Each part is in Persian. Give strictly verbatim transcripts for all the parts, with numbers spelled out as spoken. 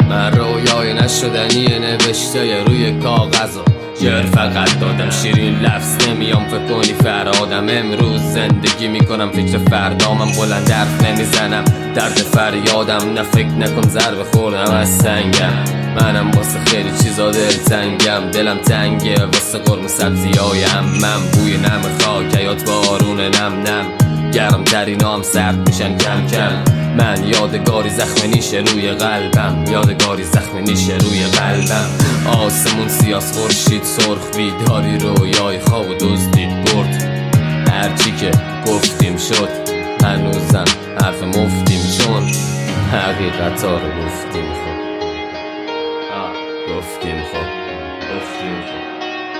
من رویای نشدنی نوشته روی کاغذ جر فقط دادم شیرین لفظ نمیام فکر کنی فرادم. امروز زندگی میکنم فکر فردامم، بلند حرف نمیزنم درد فریادم. نه فکر نکن ضربه خوردم از سنگم، منم واسه خیلی چیزا دلتنگم. دلم تنگه واسه قرمه سبزیایم، من بوی نم خاک حیات بارون نم نم. گرم ترینا هم سرد میشن کم کم. من یادگاری زخم نیشه روی قلبم، یادگاری زخم نیشه روی قلبم. آسمون سیاس خورشید سرخ بیداری رویای خواب و دزدید برد. هرچی که گفتیم شد، هنوزم حرف مفتیم چون حقیقت ها رو گفتیم. خب گفتیم خب گفتیم خب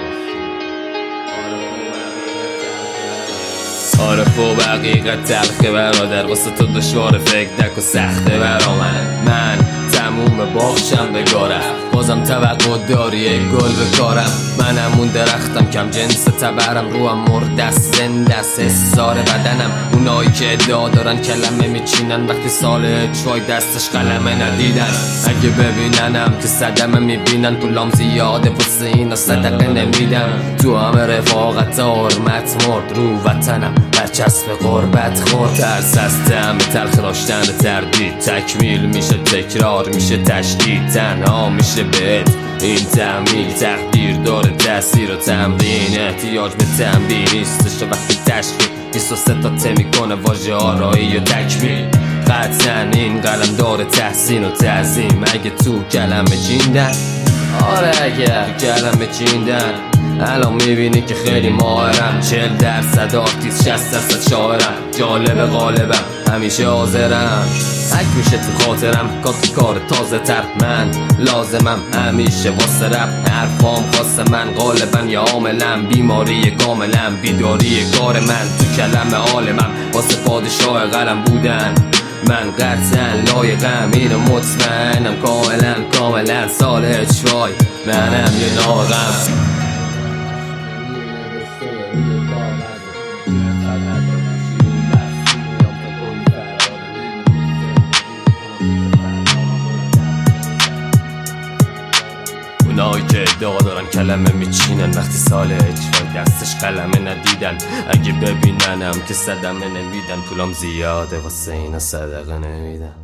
آره خوب حقیقت تلخه برادر، واسه تو دشوار فکر نک و سخته برا من. من تموم باخشم بگارم، بازم توقع داری ای گل بکارم. من همون درختم کم جنس تبرم، روم مردست زندست حسار بدنم. اونایی که ادعا دارن کلمه میچینن، وقتی سال چای دستش قلمه ندیدن. اگه ببیننم که صدمه میبینن، پولام زیاده واسه اینا صدقه نمیدم. تو همه رفاقت حرمت مرد، رو وطنم برچسب غربت خورد. ترس از طعم تلخ داشتن تردید، تکمیل میشه تکرار میشه تشدید. تنها میشه بهت این تعمیل، تقدیر داره تأثیر و تمرین. احتیاج به تنبیه نیستش وقتی تشکیل بیست و سه تا تمی کنه واژه آرایی و تکمیل. قطعا این قلم داره تحسین و تعظیم. اگه تو کلمه چیندن، آره اگه تو کلمه چیندن، الان میبینی که خیلی ماهرم. چهل درصد آرتیست، شصت درصد شاعرم. جالب غالبم همیشه حاضرم، حک میشه تو خاطرم. کاتی کار تازه تر من لازمم همیشه واسه رب. حرفام خاص من غالبا یا عاملم، بیماری کاملم بیداری کار من. تو کلم عالمم واسه پادشاه قلم بودن. من قطعا لایقم اینو مطمئنم، کاملا کاملا سال چای منم یه ناغم. اونایی که ادعا دارن کلمه میچینن، وقتی سال اجرای دستش قلمه ندیدن. اگه ببیننم که صدمه نمیدن، پولام زیاده واسه اینا صدقه نمیدن.